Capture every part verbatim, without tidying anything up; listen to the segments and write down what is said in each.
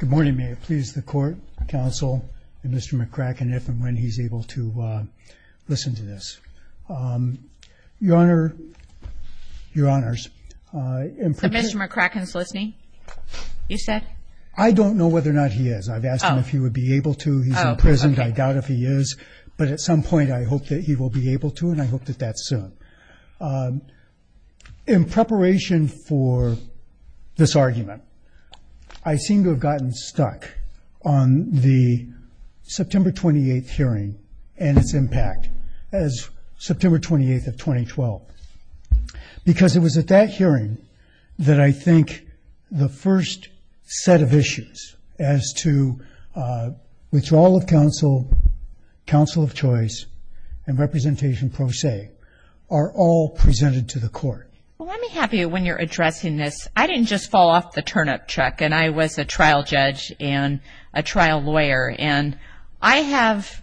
Good morning. May it please the court, counsel, and Mister McCracken, if and when he's able to uh, listen to this. Um, Your Honor, Your Honors. Uh, so Mister McCracken's listening, you said? I don't know whether or not he is. I've asked oh. him if he would be able to. He's oh, imprisoned. okay. I doubt if he is. But at some point, I hope that he will be able to, and I hope that that's soon. Um, in preparation for this argument, I seem to have gotten stuck on the September twenty-eighth hearing and its impact as September twenty-eighth of twenty twelve. Because it was at that hearing that I think the first set of issues as to uh, withdrawal of counsel, counsel of choice, and representation pro se are all presented to the court. Well, let me have you, when you're addressing this, I didn't just fall off the turnip truck, and I was a trial judge and a trial lawyer, and I have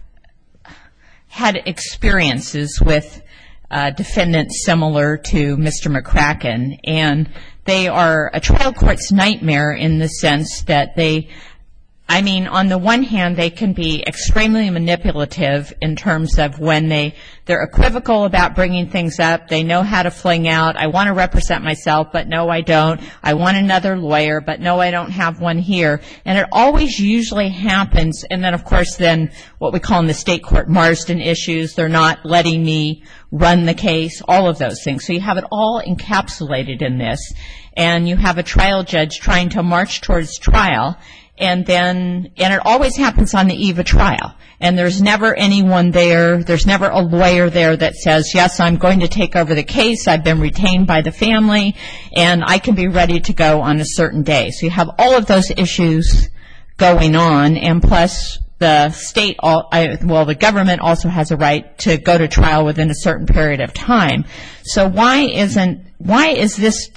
had experiences with uh, defendants similar to Mister McCracken, and they are a trial court's nightmare in the sense that they, I mean, on the one hand, they can be extremely manipulative in terms of when they, they're equivocal about bringing things up. They know how to fling out, I want to represent myself, but no, I don't. I want another lawyer, but no, I don't have one here. And it always usually happens. And then, of course, then what we call in the state court Marsden issues, they're not letting me run the case, all of those things. So you have it all encapsulated in this. And you have a trial judge trying to march towards trial. And then, and it always happens on the eve of trial. And there's never anyone there, there's never a lawyer there that says, yes, I'm going to take over the case, I've been retained by the family, and I can be ready to go on a certain day. So you have all of those issues going on, and plus the state, all, I, well, the government also has a right to go to trial within a certain period of time. So why isn't, why is this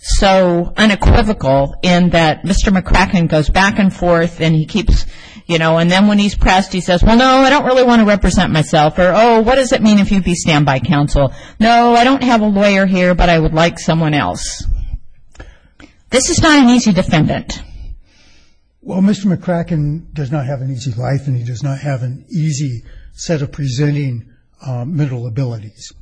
so unequivocal in that Mister McCracken goes back and forth and he keeps, you know, and then when he's pressed, he says, well, no, I don't really want to represent myself. Or, oh, what does it mean if you be standby counsel? No, I don't have a lawyer here, but I would like someone else. This is not an easy defendant. Well, Mister McCracken does not have an easy life, and he does not have an easy set of presenting uh, mental abilities.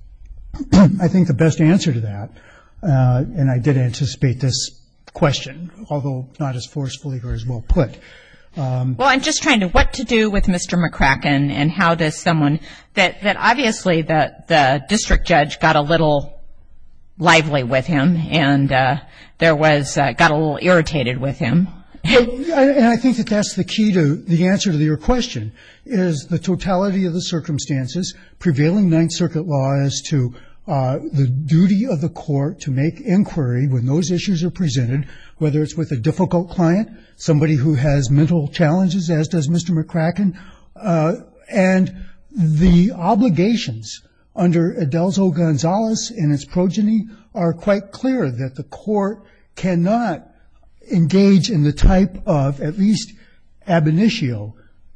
I think the best answer to that, Uh, and I did anticipate this question, although not as forcefully or as well put. Um, well, I'm just trying to, what to do with Mister McCracken, and how does someone, that, that obviously the, the district judge got a little lively with him, and uh, there was, uh, got a little irritated with him. And I think that that's the key to the answer to your question, is the totality of the circumstances, prevailing Ninth Circuit law as to Uh, the duty of the court to make inquiry when those issues are presented, whether it's with a difficult client, somebody who has mental challenges, as does Mister McCracken, uh, and the obligations under Adelzo Gonzalez and its progeny are quite clear that the court cannot engage in the type of, at least ab initio,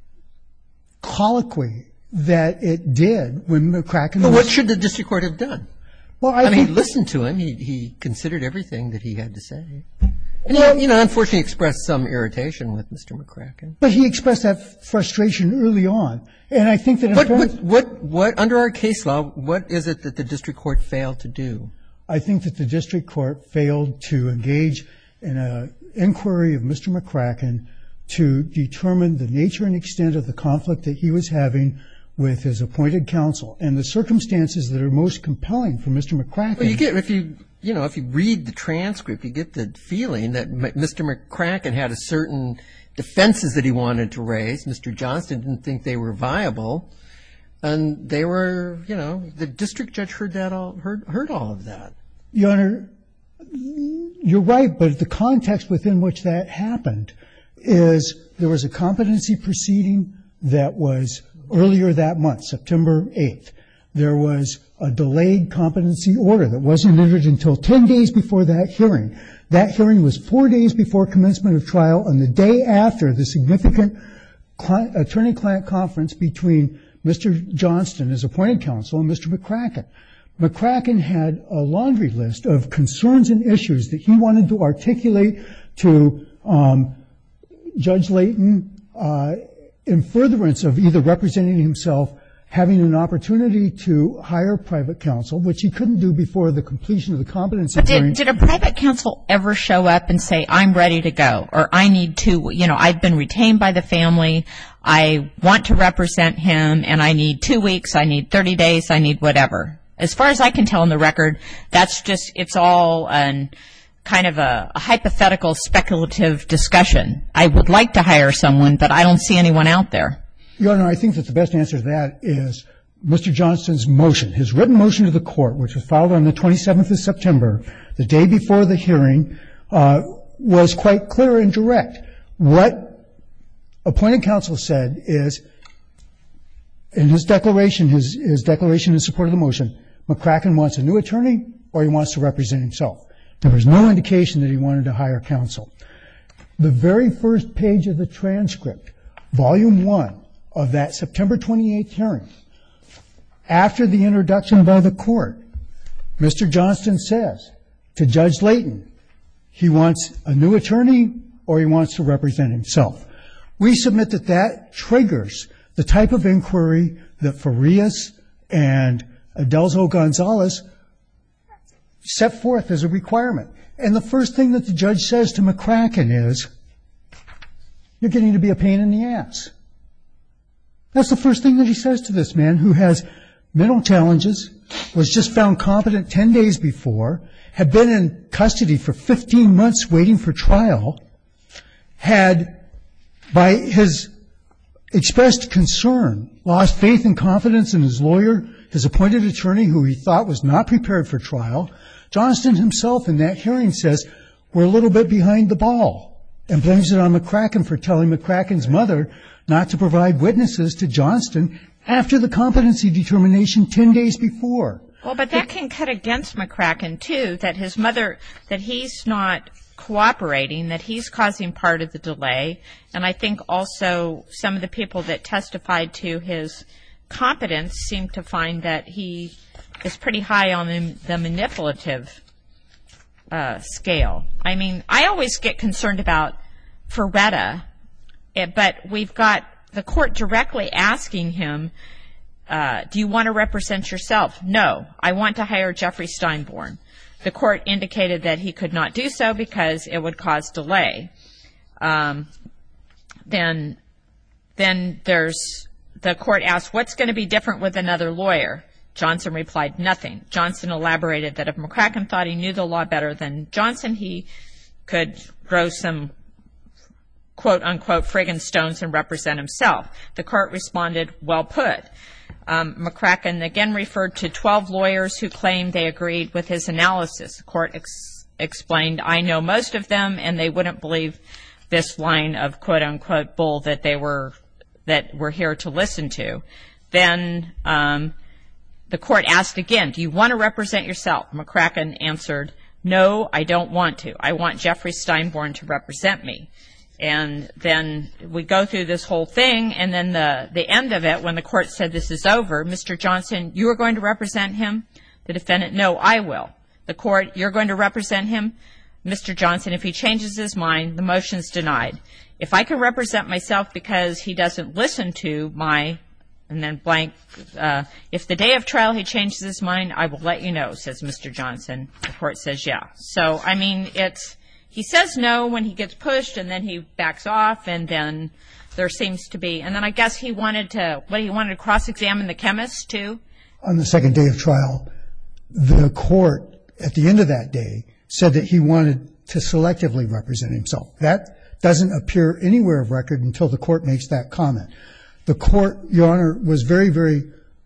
colloquy that it did when McCracken Well, was... what should the district court have done? Well, I, I mean, think, he listened to him. He he considered everything that he had to say. And well, he, you know, unfortunately expressed some irritation with Mister McCracken. But he expressed that frustration early on. And I think that... What, what, what, what, under our case law, what is it that the district court failed to do? I think that the district court failed to engage in an inquiry of Mister McCracken to determine the nature and extent of the conflict that he was having with his appointed counsel, and the circumstances that are most compelling for Mister McCracken. Well, you get, if you, you know, if you read the transcript, you get the feeling that Mister McCracken had a certain defenses that he wanted to raise. Mister Johnston didn't think they were viable, and they were, you know, the district judge heard that all, heard, heard all of that. Your Honor, you're right, but the context within which that happened is there was a competency proceeding that was earlier that month, September eighth. There was a delayed competency order that wasn't entered until ten days before that hearing. That hearing was four days before commencement of trial, and the day after the significant attorney-client conference between Mister Johnston, his appointed counsel, and Mister McCracken. McCracken had a laundry list of concerns and issues that he wanted to articulate to um, Judge Layton, uh, in furtherance of either representing himself, having an opportunity to hire private counsel, which he couldn't do before the completion of the competency But hearing. did, did a private counsel ever show up and say, I'm ready to go, or I need to, you know, I've been retained by the family, I want to represent him, and I need two weeks, I need thirty days, I need whatever? As far as I can tell in the record, that's just, it's all an kind of a, a hypothetical, speculative discussion. I would like to hire someone, but I don't see anyone out there. Your Honor, I think that the best answer to that is Mister Johnston's motion, his written motion to the court, which was filed on the twenty-seventh of September, the day before the hearing, uh, was quite clear and direct. What appointed counsel said is, in his declaration, his, his declaration in support of the motion, McCracken wants a new attorney or he wants to represent himself. There was no indication that he wanted to hire counsel. The very first page of the transcript, volume one of that September twenty-eighth hearing, after the introduction by the court, Mister Johnston says to Judge Layton, he wants a new attorney or he wants to represent himself. We submit that that triggers the type of inquiry that Farias and Adelzo Gonzalez set forth as a requirement. And the first thing that the judge says to McCracken is, you're getting to be a pain in the ass. That's the first thing that he says to this man who has mental challenges, was just found competent ten days before, had been in custody for fifteen months waiting for trial, had, by his expressed concern, lost faith and confidence in his lawyer, his appointed attorney who he thought was not prepared for trial. Johnston himself in that hearing says, we're a little bit behind the ball, and blames it on McCracken for telling McCracken's mother not to provide witnesses to Johnston after the competency determination ten days before. Well, but that can cut against McCracken, too, that his mother, that he's not cooperating, that he's causing part of the delay. And I think also some of the people that testified to his competence seem to find that he is pretty high on the, the manipulative uh, scale. I mean, I always get concerned about Ferretta, but we've got the court directly asking him, uh, do you want to represent yourself? No, I want to hire Jeffrey Steinborn. The court indicated that he could not do so because it would cause delay. Um, then, then there's, the court asked, what's going to be different with another lawyer? Johnson replied, nothing. Johnson elaborated that if McCracken thought he knew the law better than Johnson, he could grow some quote-unquote friggin' stones and represent himself. The court responded, well put. Um, McCracken again referred to twelve lawyers who claimed they agreed with his analysis. The court ex- explained, I know most of them, and they wouldn't believe this line of quote-unquote bull that they were, that we're here to listen to. Then um, the court asked again, do you want to represent yourself? McCracken answered, no, I don't want to. I want Jeffrey Steinborn to represent me. And then we go through this whole thing, and then the, the end of it, when the court said this is over, Mister Johnson, you are going to represent him? The defendant, no, I will. The court, you're going to represent him? Mister Johnson, if he changes his mind, the motion's denied. If I can represent myself because he doesn't listen to my, and then blank, uh, if the day of trial he changes his mind, I will let you know, says Mister Johnson. The court says, yeah. So, I mean, it's, he says no when he gets pushed, and then he backs off, and then there seems to be, and then I guess he wanted to, what, he wanted to cross-examine the chemist, too? On the second day of trial, the court, at the end of that day, said that he wanted to selectively represent himself. That doesn't appear anywhere of record until the court makes that comment. The court, Your Honor, was very, very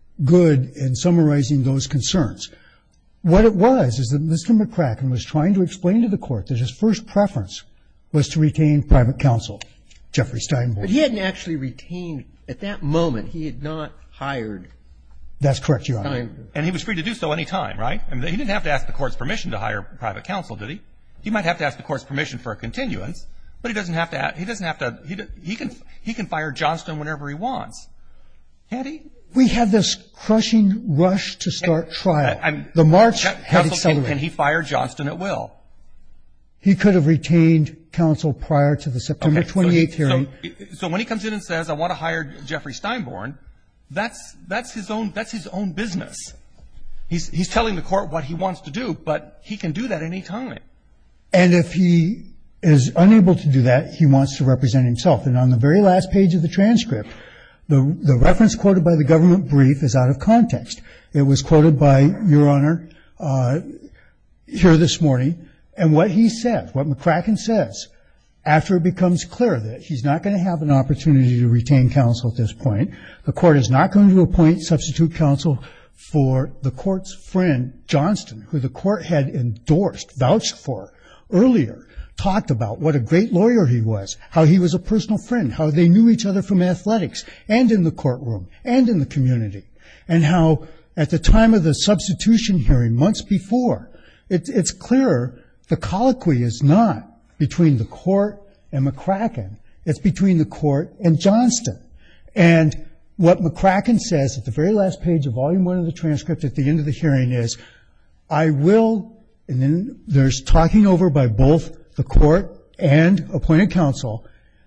good in summarizing those concerns. What it was is that Mister McCracken was trying to explain to the court that his first preference was to retain private counsel, Jeffrey Steinborn. But he hadn't actually retained, at that moment, he had not hired. That's correct, Your Honor. Steinborn. And he was free to do so any time, right? I mean, he didn't have to ask the court's permission to hire private counsel, did he? He might have to ask the court's permission for a continuance, but he doesn't have to, he doesn't have to, he, he can, he can fire Johnston whenever he wants. Can't he? We had this crushing rush to start trial. I mean, the march counsel, had accelerated. Can, can he fire Johnston at will? He could have retained counsel prior to the September Okay, twenty-eighth so, hearing. So, so when he comes in and says, I want to hire Jeffrey Steinborn, that's, that's his own, that's his own business. He's, he's telling the court what he wants to do, but he can do that any time. And if he is unable to do that, he wants to represent himself. And on the very last page of the transcript, the, the reference quoted by the government brief is out of context. It was quoted by Your Honor uh, here this morning. And what he says, what McCracken says, after it becomes clear that he's not going to have an opportunity to retain counsel at this point, the court is not going to appoint substitute counsel for the court's friend, Johnston, who the court had endorsed, vouched for earlier, talked about what a great lawyer he was, how he was a personal friend, how they knew each other from athletics and in the courtroom and in the community, and how at the time of the substitution hearing months before, it, it's clear the colloquy is not between the court and McCracken. It's between the court and Johnston. And what McCracken says at the very last page of volume one of the transcript at the end of the hearing is, I will, and then there's talking over by both the court and appointed counsel,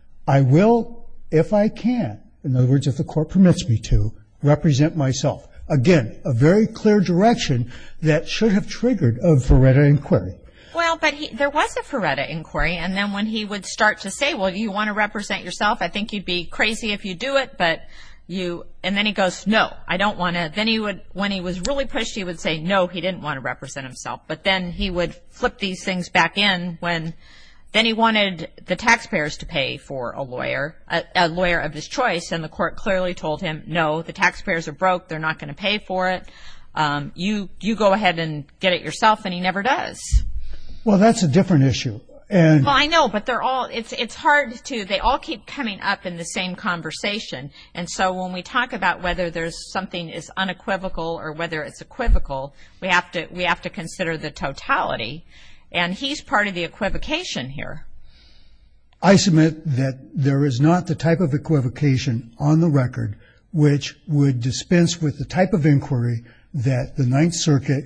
I will, if I can, in other words, if the court permits me to, represent myself. Again, a very clear direction that should have triggered a Ferretta inquiry. Well, but he, there was a Ferretta inquiry, and then when he would start to say, well, do you want to represent yourself? I think you'd be crazy if you do it, but you, and then he goes, no, I don't want to. Then he would, when he was really pushed, he would say, no, he didn't want to represent himself. But then he would flip these things back in when, then he wanted the taxpayers to pay for a lawyer, a, a lawyer of his choice, and the court clearly told him, no, the taxpayers are broke, they're not going to pay for it. Um, you, you go ahead and get it yourself, and he never does. Well, that's a different issue. And well, I know, but they're all, it's it's hard to, they all keep coming up in the same conversation. And so when we talk about whether there's something is unequivocal or whether it's equivocal, we have to we have to consider the totality. And he's part of the equivocation here. I submit that there is not the type of equivocation on the record which would dispense with the type of inquiry that the Ninth Circuit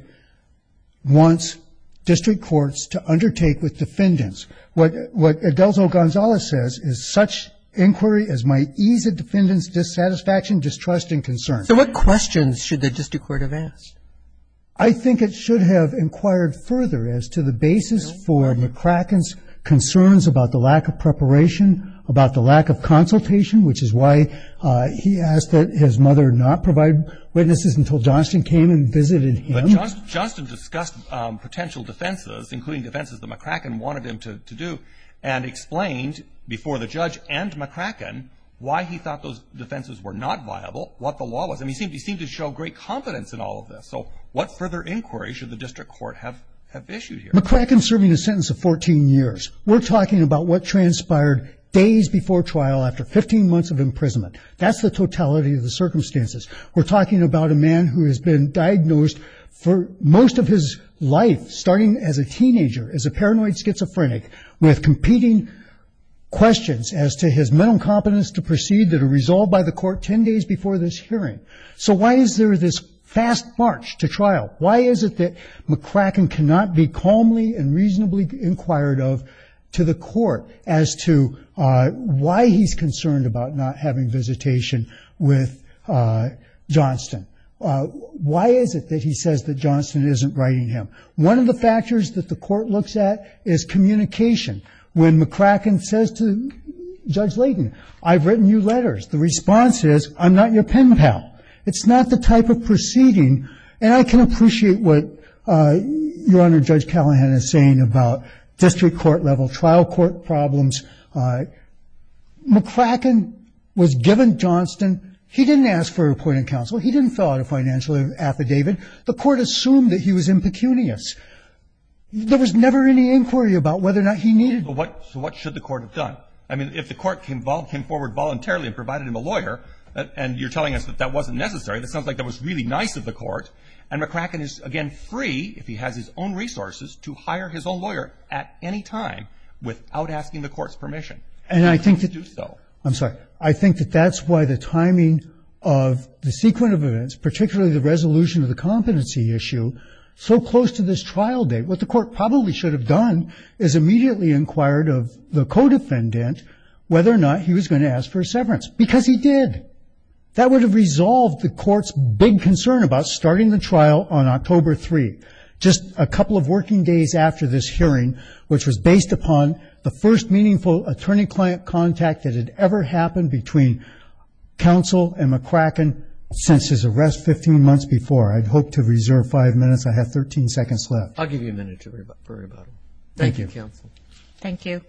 wants district courts to undertake with defendants. What, what Adelzo Gonzalez says is such inquiry as might ease a defendant's dissatisfaction, distrust, and concern. So what questions should the district court have asked? I think it should have inquired further as to the basis for McCracken's concerns about the lack of preparation, about the lack of consultation, which is why uh, he asked that his mother not provide witnesses until Johnston came and visited him. But Johnston, Johnston discussed um, potential defenses, including defenses that McCracken wanted him to, to do, and explained before the judge and McCracken why he thought those defenses were not viable, what the law was. I mean, he seemed, he seemed to show great confidence in all of this. So what further inquiry should the district court have, have issued here? McCracken serving a sentence of fourteen years. We're talking about what transpired days before trial after fifteen months of imprisonment. That's the totality of the circumstances. We're talking about a man who has been diagnosed for most of his life, starting as a teenager, as a paranoid schizophrenic, with competing questions as to his mental competence to proceed that are resolved by the court ten days before this hearing. So why is there this fast march to trial? Why is it that McCracken cannot be calmly and reasonably inquired of to the court as to uh, why he's concerned about not having visitation with uh, Johnston? Uh, why is it that he says that Johnston isn't writing him? One of the factors that the court looks at is communication. When McCracken says to Judge Layton, I've written you letters, the response is, I'm not your pen pal. It's not the type of proceeding, and I can appreciate what uh, Your Honor, Judge Callahan is saying about district court level, trial court problems. Uh, McCracken was given Johnston. He didn't ask for appointed counsel. He didn't fill out a financial affidavit. The court assumed that he was impecunious. There was never any inquiry about whether or not he needed. So what, so what should the court have done? I mean, if the court came, vol- came forward voluntarily and provided him a lawyer, uh, and you're telling us that that wasn't necessary, that sounds like that was really nice of the court. And McCracken is, again, free, if he has his own resources, to hire his own lawyer at any time without asking the court's permission. And I think that, do so. I'm sorry, I think that that's why the timing of the sequence of events, particularly the resolution of the competency issue, so close to this trial date. What the court probably should have done is immediately inquired of the co-defendant whether or not he was going to ask for a severance, because he did. That would have resolved the court's big concern about starting the trial on October third, just a couple of working days after this hearing, which was based upon the first meaningful attorney-client contact that had ever happened between counsel and McCracken since his arrest fifteen months before. I'd hoped to reserve five minutes. I have thirteen seconds left. I'll give you a minute to reb- for rebuttal. Thank Thank you, you. counsel. Thank you.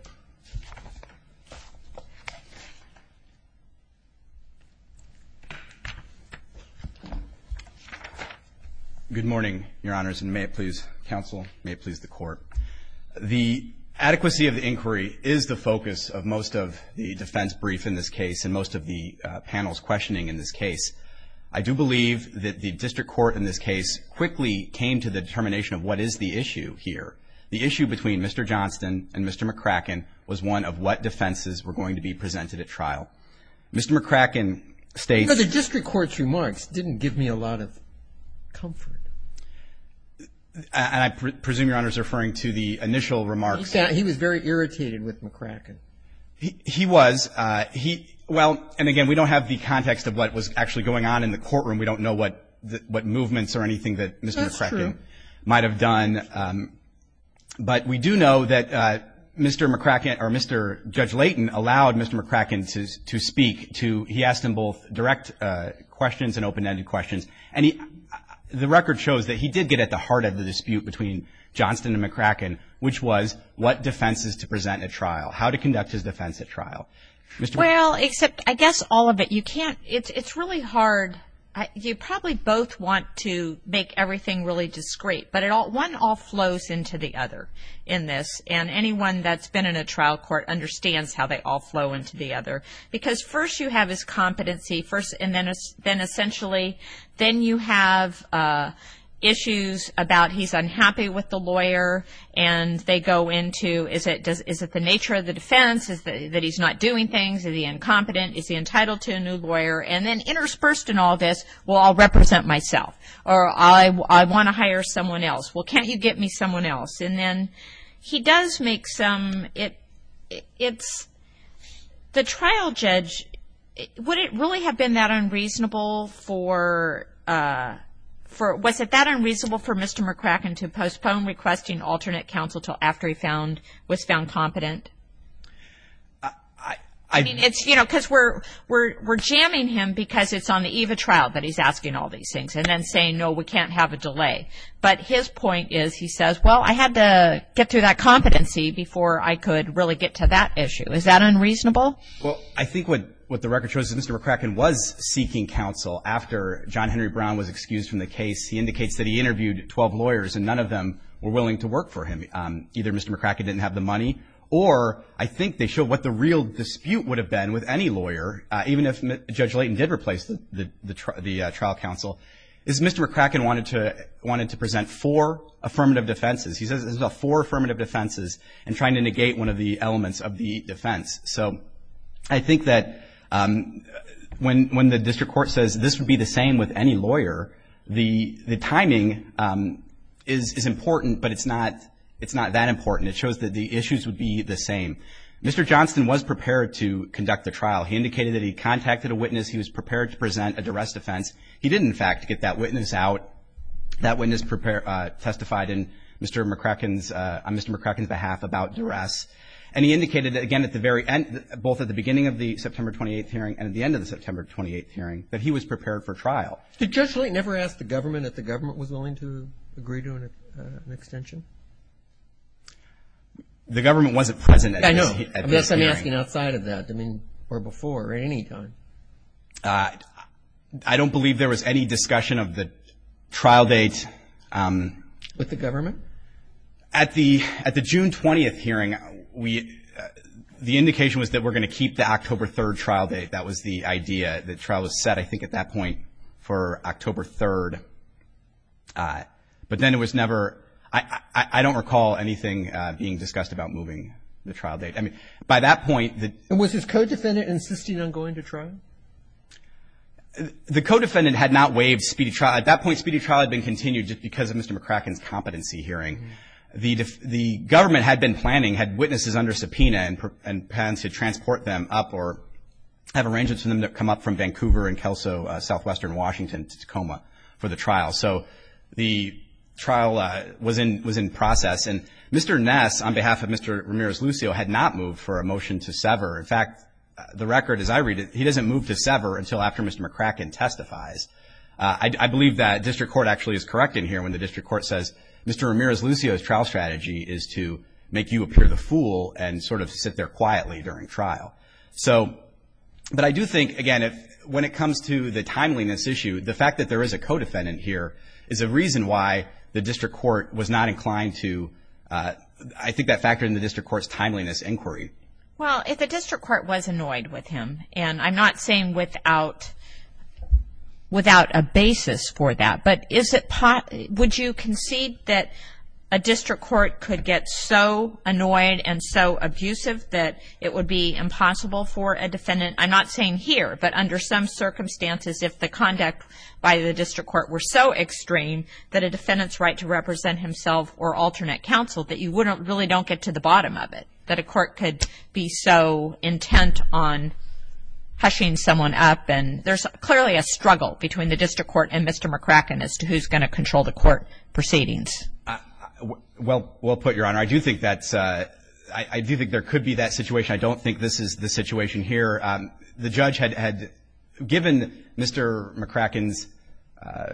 Good morning, Your Honors, and may it please counsel, may it please the court. The adequacy of the inquiry is the focus of most of the defense brief in this case and most of the uh, panel's questioning in this case. I do believe that the district court in this case quickly came to the determination of what is the issue here. The issue between Mister Johnston and Mister McCracken was one of what defenses were going to be presented at trial. Mister McCracken states... You know, the district court's remarks didn't give me a lot of comfort. And I pre- presume Your Honor is referring to the initial remarks. He, he was very irritated with McCracken. He, he was. Uh, he well, and again, we don't have the context of what was actually going on in the courtroom. We don't know what the, what movements or anything that Mister That's McCracken true. might have done. Um, but we do know that uh, Mister McCracken or Mister Judge Layton allowed Mister McCracken to to speak. To he asked him both direct uh, questions and open-ended questions, and he. The record shows that he did get at the heart of the dispute between Johnston and McCracken, which was what defenses to present at trial, how to conduct his defense at trial. Mister Well, except I guess all of it, you can't, it's it's really hard. I, you probably both want to make everything really discreet, but it all, one all flows into the other in this, and anyone that's been in a trial court understands how they all flow into the other. Because first you have his competency, first, and then then essentially, then you have uh, issues about he's unhappy with the lawyer, and they go into is it does is it the nature of the defense, is that, that he's not doing things, is he incompetent, is he entitled to a new lawyer, and then interspersed in all this, well, I'll represent myself, or I, I want to hire someone else. Well, can't you get me someone else? And then he does make some it, it it's the trial judge. Would it really have been that unreasonable for uh For, was it that unreasonable for Mister McCracken to postpone requesting alternate counsel till after he found was found competent? I, I, I mean, it's you know because we're we're we're jamming him because it's on the eve of trial that he's asking all these things, and then saying no, we can't have a delay. But his point is, he says, well, I had to get through that competency before I could really get to that issue. Is that unreasonable? Well, I think what. What the record shows is Mister McCracken was seeking counsel after John Henry Brown was excused from the case. He indicates that he interviewed twelve lawyers and none of them were willing to work for him. Um, either Mister McCracken didn't have the money, or I think they show what the real dispute would have been with any lawyer, uh, even if M- Judge Layton did replace the the, the, tri- the uh, trial counsel, is Mister McCracken wanted to wanted to present four affirmative defenses. He says there's about four affirmative defenses and trying to negate one of the elements of the defense. So I think that. Um, when when the district court says this would be the same with any lawyer, the the timing um, is is important, but it's not it's not that important. It shows that the issues would be the same. Mister Johnston was prepared to conduct the trial. He indicated that he contacted a witness. He was prepared to present a duress defense. He did, in fact, get that witness out. That witness prepare, uh, testified in Mister McCracken's uh, on Mister McCracken's behalf about duress. And he indicated that, again, at the very end, both at the beginning of the September twenty-eighth hearing and at the end of the September twenty-eighth hearing, that he was prepared for trial. Did Judge Layton ever ask the government if the government was willing to agree to an, uh, an extension? The government wasn't present at I this, know. at I mean, this that's I'm hearing. asking outside of that. I mean, or before, or at any time. Uh, I don't believe there was any discussion of the trial date. Um, With the government? At the at the June twentieth hearing, we uh, the indication was that we're going to keep the October third trial date. That was the idea. The trial was set, I think, at that point for October third. Uh, but then it was never. I, I, I don't recall anything uh, being discussed about moving the trial date. I mean, by that point, the And was his co-defendant insisting on going to trial? The co-defendant had not waived speedy trial. At that point, speedy trial had been continued just because of Mister McCracken's competency hearing. Mm-hmm. The def- the government had been planning, had witnesses under subpoena and, pr- and plans to transport them up or have arrangements for them to come up from Vancouver and Kelso, uh, southwestern Washington to Tacoma for the trial. So the trial uh, was in was in process, and Mister Ness, on behalf of Mister Ramirez-Lucio, had not moved for a motion to sever. In fact, the record, as I read it, he doesn't move to sever until after Mister McCracken testifies. Uh, I, I believe that district court actually is correct in here when the district court says Mister Ramirez-Lucio's trial strategy is to make you appear the fool and sort of sit there quietly during trial. So, but I do think, again, if, when it comes to the timeliness issue, the fact that there is a co-defendant here is a reason why the district court was not inclined to, uh, I think that factored in the district court's timeliness inquiry. Well, if the district court was annoyed with him, and I'm not saying without without a basis for that, but is it pot, would you concede that a district court could get so annoyed and so abusive that it would be impossible for a defendant, I'm not saying here, but under some circumstances, if the conduct by the district court were so extreme that a defendant's right to represent himself or alternate counsel, that you wouldn't really don't get to the bottom of it, that a court could be so intent on hushing someone up, and there's clearly a struggle between the district court and Mister McCracken as to who's going to control the court proceedings. Uh, well, well put, Your Honor. I do think that's, uh, I, I do think there could be that situation. I don't think this is the situation here. Um, the judge had, had given Mister McCracken's, uh,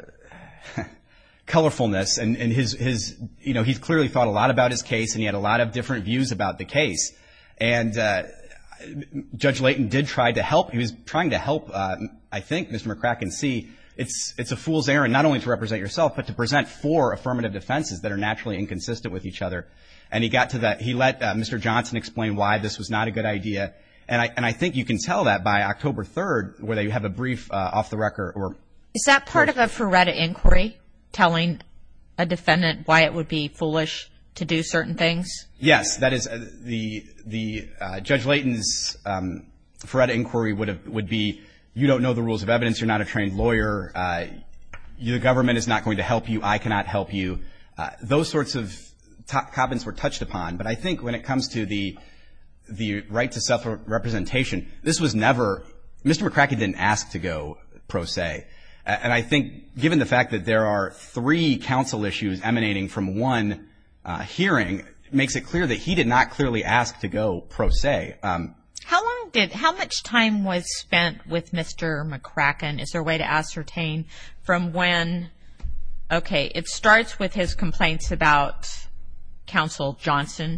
colorfulness and, and his, his, you know, he's clearly thought a lot about his case and he had a lot of different views about the case. And, uh, Judge Layton did try to help. He was trying to help, uh, I think, Mister McCracken see it's, it's a fool's errand not only to represent yourself, but to present four affirmative defenses that are naturally inconsistent with each other. And he got to that, he let, uh, Mister Johnson explain why this was not a good idea. And I, and I think you can tell that by October third, where they have a brief, uh, off the record or. Is that part of a Ferretta inquiry, telling a defendant why it would be foolish to do certain things? Yes, that is uh, the the uh, Judge Layton's um, Ferretta inquiry would have would be you don't know the rules of evidence, you're not a trained lawyer, uh, you, the government is not going to help you, I cannot help you. Uh, those sorts of t- comments were touched upon, but I think when it comes to the the right to self-representation, this was never Mister McCracken didn't ask to go pro se. And I think, given the fact that there are three counsel issues emanating from one uh, hearing, makes it clear that he did not clearly ask to go pro se. Um, how long did, how much time was spent with Mister McCracken? Is there a way to ascertain from when, okay, it starts with his complaints about Counsel Johnson,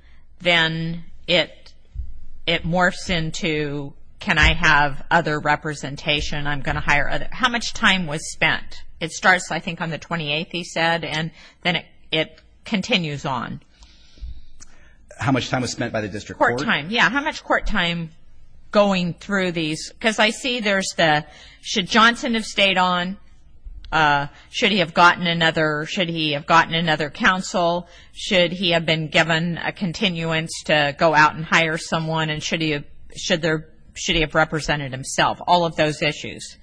then it it morphs into, can I have other representation? I'm going to hire other. How much time was spent? It starts, I think, on the twenty-eighth, he said, and then it, it continues on. How much time was spent by the district court? Court time, yeah. How much court time going through these? Because I see there's the, should Johnson have stayed on? Uh, should he have gotten another, should he have gotten another counsel? Should he have been given a continuance to go out and hire someone? And should he have, should there, should he have represented himself? All of those issues.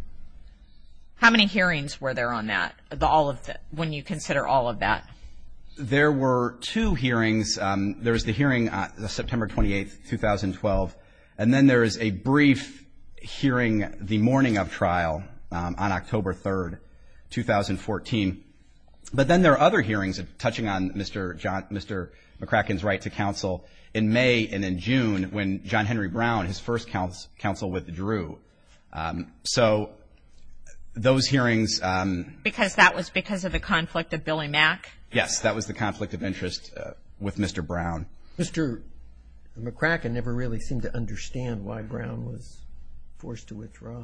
How many hearings were there on that? The, all of the, when you consider all of that? There were two hearings. Um, there was the hearing uh, September twenty-eighth, twenty twelve, and then there is a brief hearing the morning of trial um, on October third, twenty fourteen. But then there are other hearings touching on Mister John, Mister McCracken's right to counsel in May and in June when John Henry Brown, his first counsel, counsel withdrew. Um, so those hearings. Um, because that was because of the conflict of Billy Mack? Yes, that was the conflict of interest uh, with Mister Brown. Mister McCracken never really seemed to understand why Brown was forced to withdraw.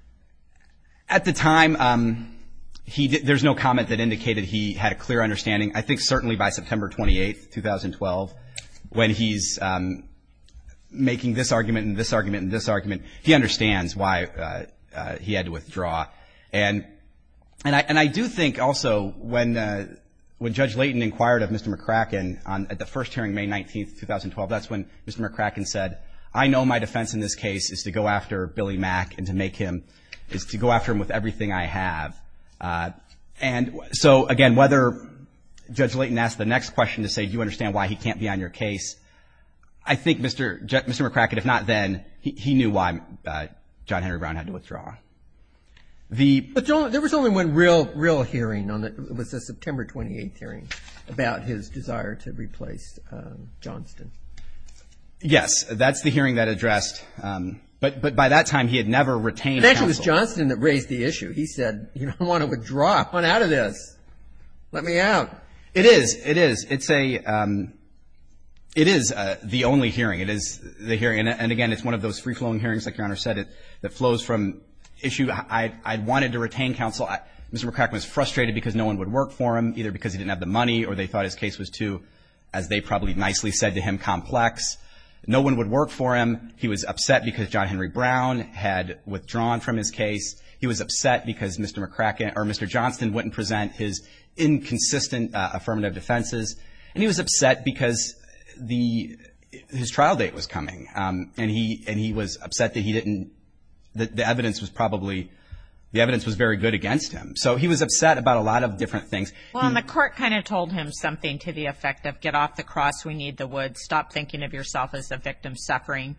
At the time, um, he did, there's no comment that indicated he had a clear understanding. I think certainly by September twenty-eighth, twenty twelve, when he's um, making this argument and this argument and this argument, he understands why uh, uh, he had to withdraw. And and I and I do think also when uh, when Judge Layton inquired of Mister McCracken on at the first hearing, May nineteenth, twenty twelve, that's when Mister McCracken said, "I know my defense in this case is to go after Billy Mack and to make him is to go after him with everything I have. Uh, and so, again, whether Judge Layton asked the next question to say, do you understand why he can't be on your case? I think Mister Je- Mister McCracken, if not then, he, he knew why uh, John Henry Brown had to withdraw. The but John, there was only one real, real hearing on it. It was the September twenty-eighth hearing about his desire to replace um, Johnston. Yes, that's the hearing that addressed. Um, but but by that time, he had never retained. It actually counsel. was Johnston that raised the issue. He said, "You know, I want to withdraw. I want out of this. Let me out." It is. It is. It's a. Um, it is uh, the only hearing. It is the hearing, and, and again, it's one of those free-flowing hearings, like Your Honor said, it that flows from issue. I I wanted to retain counsel. I, Mister McCracken was frustrated because no one would work for him, either because he didn't have the money or they thought his case was too, as they probably nicely said to him, complex. No one would work for him. He was upset because John Henry Brown had withdrawn from his case. He was upset because Mister McCracken or Mister Johnston wouldn't present his inconsistent uh, affirmative defenses, and he was upset because the his trial date was coming, um, and he and he was upset that he didn't. The, the evidence was probably the evidence was very good against him. So he was upset about a lot of different things. Well, he, and the court kind of told him something to the effect of, get off the cross, we need the wood, stop thinking of yourself as a victim suffering,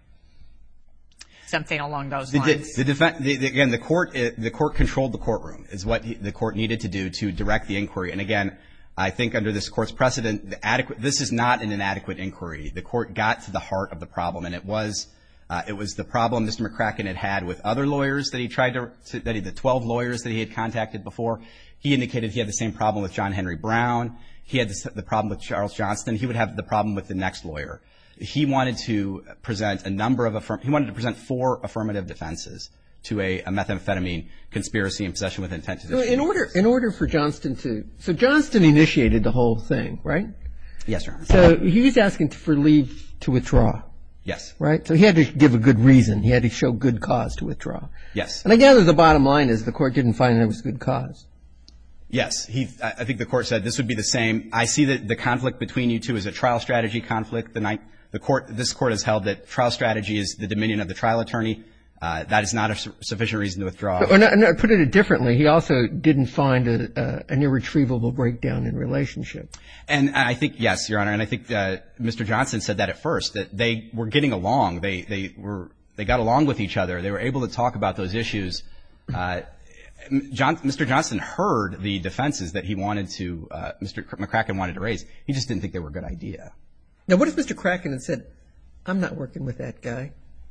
something along those the, lines. The, the defen- the, the, again, the court uh, the court controlled the courtroom, is what he, the court needed to do to direct the inquiry. And again, I think under this court's precedent, the adequate, this is not an inadequate inquiry. The court got to the heart of the problem, and it was Uh, it was the problem Mister McCracken had had with other lawyers that he tried to, to that he, the twelve lawyers that he had contacted before. He indicated he had the same problem with John Henry Brown. He had the, the problem with Charles Johnston. He would have the problem with the next lawyer. He wanted to present a number of affirm- he wanted to present four affirmative defenses to a, a methamphetamine conspiracy and possession with intent to So distribute. in order, in order for Johnston to, so Johnston initiated the whole thing, right? Yes, Your Honor. So he was asking for leave to withdraw. Yes. Right? So he had to give a good reason. He had to show good cause to withdraw. Yes. And I gather the bottom line is the court didn't find there was good cause. Yes. He, I think the court said this would be the same. I see that the conflict between you two is a trial strategy conflict. The, night, the court, this court has held that trial strategy is the dominion of the trial attorney. Uh, that is not a su- sufficient reason to withdraw. Or not, no, put it differently, he also didn't find a, a, an irretrievable breakdown in relationship. And I think, yes, Your Honor, and I think uh, Mister Johnston said that at first, that they were getting along. They they were they got along with each other. They were able to talk about those issues. Uh, John, Mister Johnston heard the defenses that he wanted to, uh, Mister McCracken wanted to raise. He just didn't think they were a good idea. Now, what if Mister Kraken had said, I'm not working with that guy.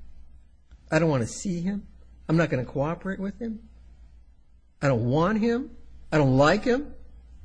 I don't want to see him. I'm not going to cooperate with him. I don't want him. I don't like him.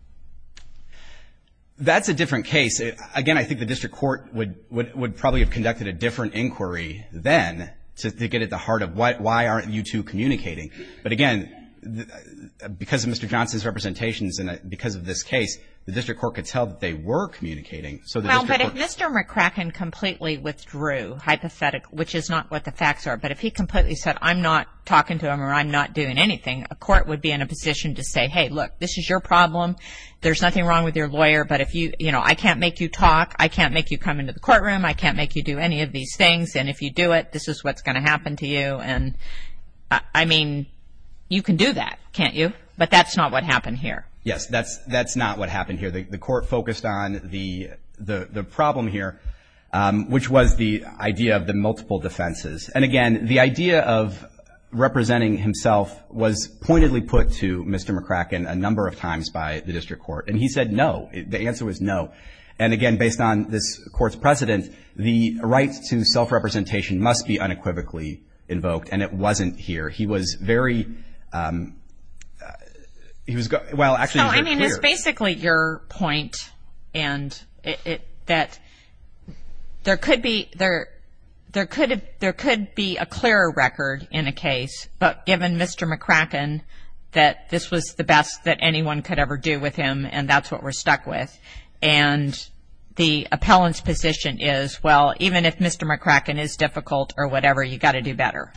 That's a different case. Again, I think the district court would, would, would probably have conducted a different inquiry then to, to get at the heart of why, why aren't you two communicating. But again, the, because of Mister Johnston's representations and because of this case, the district court could tell that they were communicating. So the well, district but court, if Mister McCracken completely withdrew, hypothetically, which is not what the facts are, but if he completely said, I'm not talking to him or I'm not doing anything, a court would be in a position to say, hey, look, this is your problem. There's nothing wrong with your lawyer, but if you, you know, I can't make you talk. I can't make you come into the courtroom. I can't make you do any of these things. And if you do it, this is what's going to happen to you. And I, I mean, you can do that, can't you? But that's not what happened here. yes, that's that's not what happened here. The, the court focused on the the, the problem here, um, which was the idea of the multiple defenses. And again, the idea of representing himself was pointedly put to Mister McCracken a number of times by the district court, and he said no. The answer was no. And again, based on this court's precedent, the right to self-representation must be unequivocally invoked, and it wasn't here. He was very, um, uh, he was, go- well, actually, So, he was I very mean, clear. it's basically your point, and it, it that there could be there there could have, there could be a clearer record in a case, but given Mister McCracken that this was the best that anyone could ever do with him, and that's what we're stuck with. And the appellant's position is, well, even if Mister McCracken is difficult or whatever, you got to do better.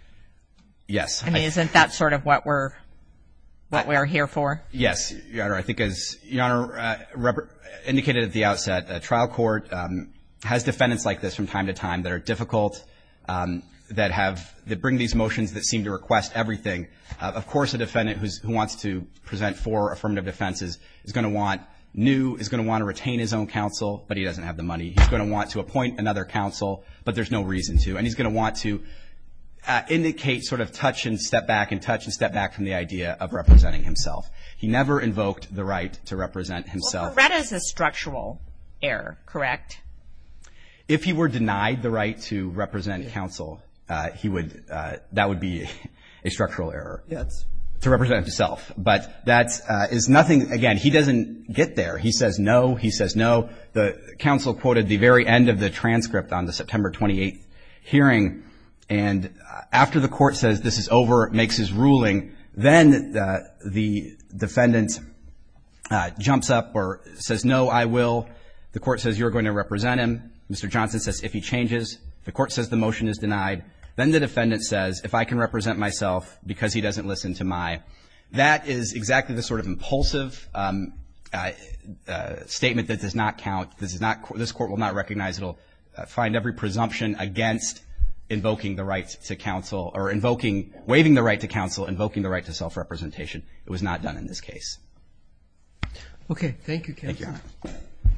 Yes. I mean, isn't that sort of what we're what we're here for? Yes, Your Honor. I think as Your Honor uh, rep- indicated at the outset, a trial court um, has defendants like this from time to time that are difficult. Um, that have that bring these motions that seem to request everything. Uh, of course, a defendant who's, who wants to present four affirmative defenses is going to want new, is going to want to retain his own counsel, but he doesn't have the money. He's going to want to appoint another counsel, but there's no reason to. And he's going to want to uh, indicate sort of touch and step back and touch and step back from the idea of representing himself. He never invoked the right to represent himself. Well, Ferretta is a structural error, correct? If he were denied the right to represent counsel, uh, he would, uh, that would be a structural error. Yes. To represent himself. But that uh, is nothing, again, he doesn't get there. He says no, he says no. The counsel quoted the very end of the transcript on the September twenty-eighth hearing, and after the court says this is over, makes his ruling, then uh, the defendant uh, jumps up or says, no, I will. The court says you're going to represent him. Mister Johnson says if he changes. The court says the motion is denied. Then the defendant says, if I can represent myself because he doesn't listen to my. That is exactly the sort of impulsive um, uh, uh, statement that does not count. This is not. This court will not recognize. It'll uh, find every presumption against invoking the right to counsel or invoking, waiving the right to counsel, invoking the right to self-representation. It was not done in this case. Okay. Thank you, counsel. Thank you, Your Honor.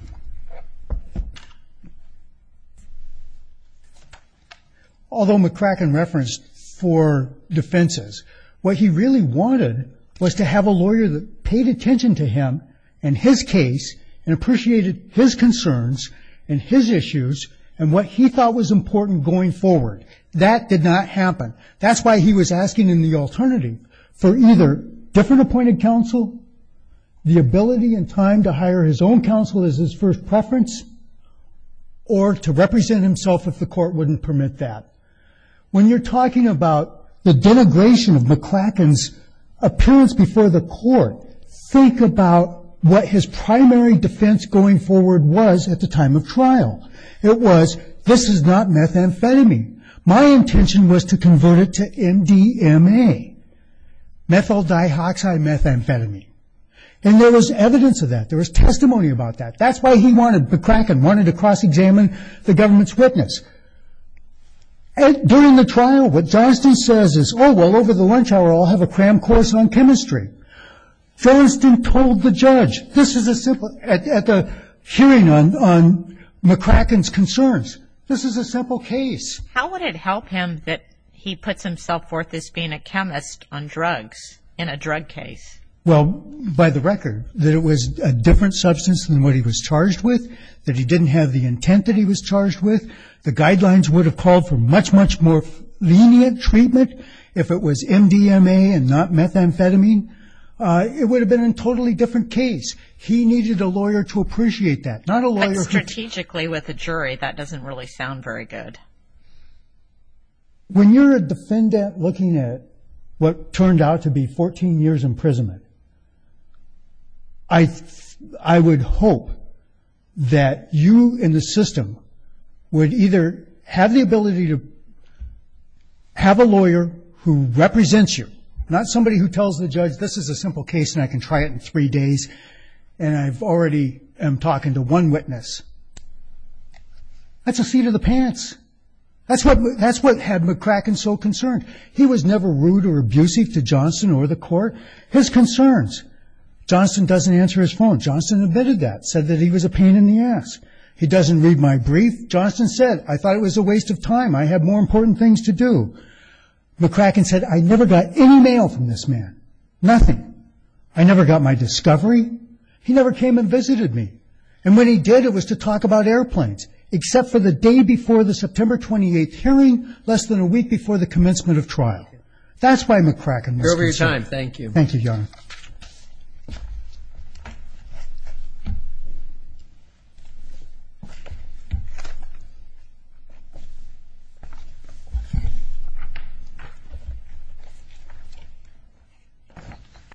Although McCracken referenced four defenses, what he really wanted was to have a lawyer that paid attention to him and his case and appreciated his concerns and his issues and what he thought was important going forward. That did not happen. That's why he was asking in the alternative for either different appointed counsel, the ability and time to hire his own counsel as his first preference, or to represent himself if the court wouldn't permit that. When you're talking about the denigration of McCracken's appearance before the court, think about what his primary defense going forward was at the time of trial. It was, this is not methamphetamine. My intention was to convert it to M D M A, methyl dihydroxymethamphetamine. And there was evidence of that. There was testimony about that. That's why he wanted, McCracken wanted to cross-examine the government's witness. And during the trial, what Johnston says is, oh, well, over the lunch hour, I'll have a cram course on chemistry. Johnston told the judge, this is a simple, at, at the hearing on, on McCracken's concerns, this is a simple case. How would it help him that he puts himself forth as being a chemist on drugs in a drug case? Well, by the record, that it was a different substance than what he was charged with, that he didn't have the intent that he was charged with. The guidelines would have called for much, much more lenient treatment if it was M D M A and not methamphetamine. Uh, it would have been a totally different case. He needed a lawyer to appreciate that, not a lawyer but who... strategically with a jury, that doesn't really sound very good. When you're a defendant looking at what turned out to be fourteen years imprisonment, I, I would hope that you in the system would either have the ability to have a lawyer who represents you, not somebody who tells the judge, this is a simple case and I can try it in three days, and I've already am talking to one witness. That's a seat of the pants. That's what, that's what had McCracken so concerned. He was never rude or abusive to Johnston or the court. His concerns. Johnston doesn't answer his phone. Johnston admitted that, said that he was a pain in the ass. He doesn't read my brief. Johnston said, I thought it was a waste of time. I had more important things to do. McCracken said, I never got any mail from this man. Nothing. I never got my discovery. He never came and visited me. And when he did, it was to talk about airplanes, except for the day before the September twenty-eighth hearing, less than a week before the commencement of trial. That's why McCracken was You're over your concerned. time. Thank you. Thank you, Your Honor.